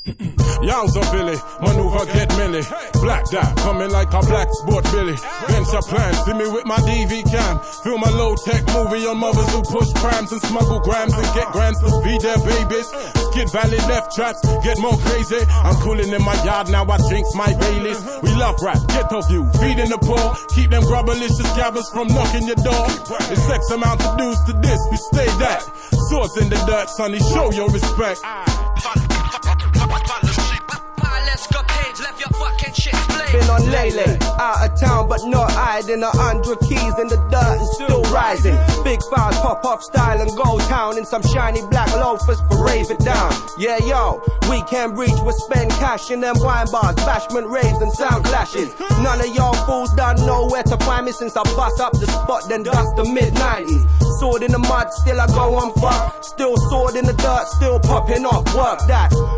Yowza Billy, maneuver get milli. Black dot, coming like a black sport Billy. Venture plans, see me with my DV cam. Film a low-tech movie on mothers who push crimes and smuggle grams and get grants to feed their babies. Skid Valley left traps, get more crazy. I'm cooling in my yard, now I jinx my Baileys. We love rap, ghetto view, feeding the poor. Keep them grubberlicious gabbers from knocking your door. The sex amount to dues to this, we stay that. Swords in the dirt, sonny, show your respect. Been on Lele, out of town but not hiding. 100 keys in the dirt and still rising. Big files pop off style and go town in some shiny black loafers for rave it down. Yeah yo, weekend reach with spend cash in them wine bars, bashment raves and sound clashes. None of y'all fools done know where to find me since I bust up the spot then dust the mid-90s. Sword in the mud, still I go on fuck. Still sword in the dirt, still popping off. Work that.